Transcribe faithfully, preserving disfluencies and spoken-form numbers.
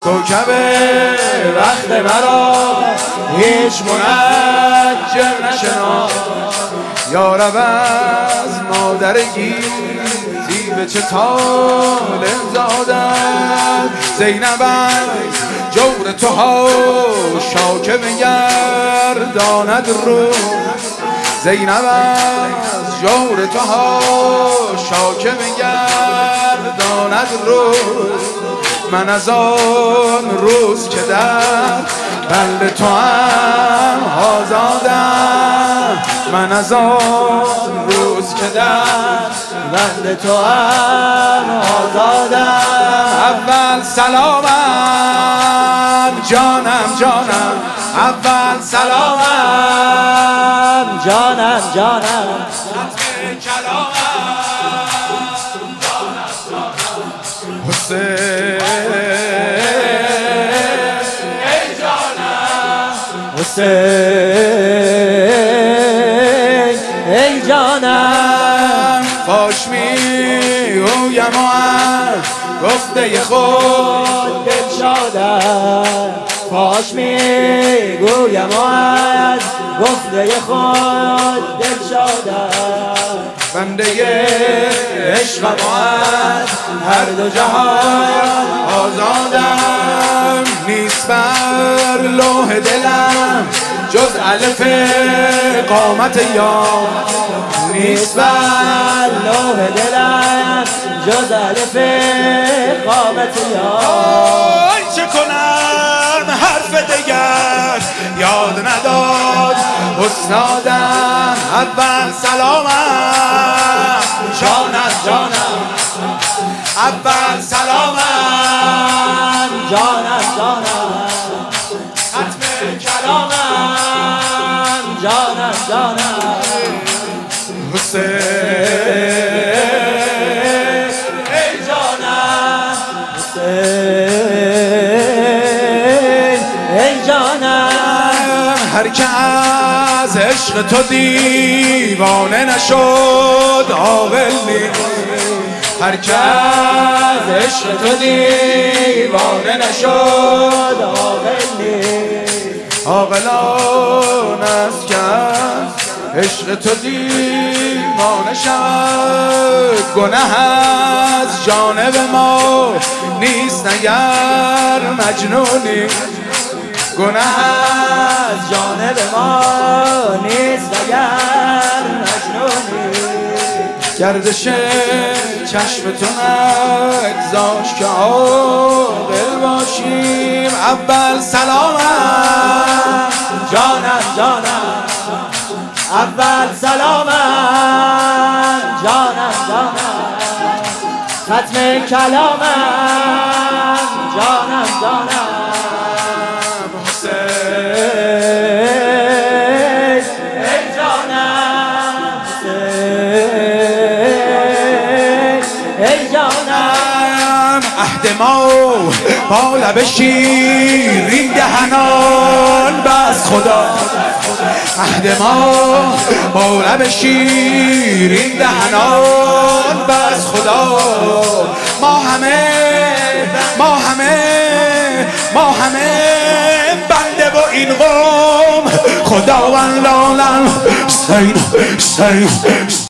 کوکب وقت مرا هیچ منجر نشناس. یا رب از مادر گیتی به چه طالب زادم، زینب از جور تو حاشا بگرداند رو، زینب از جور تو حاشا بگرداند رو. من از آن روز که در بند تو هم آزادم، من از آن روز که در بند تو هم آزادم. اول سلامم جانم جانم، اول سلامم جانم جانم، ختم کلامم جانم جانم. حسین ای جانم، حسین ای جانم. فاش میگویم و از گفته خود دل شادم، فاش میگویم و از گفته خود دل شادم. بنده عشقم و از هر دو جهان آزادم. نیست بر لوح دلم جز الف قامت یار، نیست بر لوح دلم جز الف قامت یار. چه کنم حرف دیگر یاد نداد استادم. اول سلامم جانم جانم، اول سلامم جانم جانم، ختم کلامم جانم جانم. حسین ای جانم، حسین ای جانم. هر که از عشق تو دیوانه نشد عاقل نیست، هر که از عشق تو دیوانه نشد عاقل نیست. عاقلان است که از عشق تو دیوانه شد. گناه از جانب ما نیست اگر مجنونی، گناه از جانب ما نیست اگر مجنونی. گردش چشم تو نگذاش که عاقل باشیم. اول سلامم جانم جانم، اول سلامم جانم جانم، ختم کلامم جانم جانم. حسین ای جانم، حسین ای جانم. عهد ما با لب شیرین دهنان بس خدا، عهد ما با لب شیرین دهنان بس خدا. ما همه ما همه ما همه بنده و این قوم خداوند لالم سین سین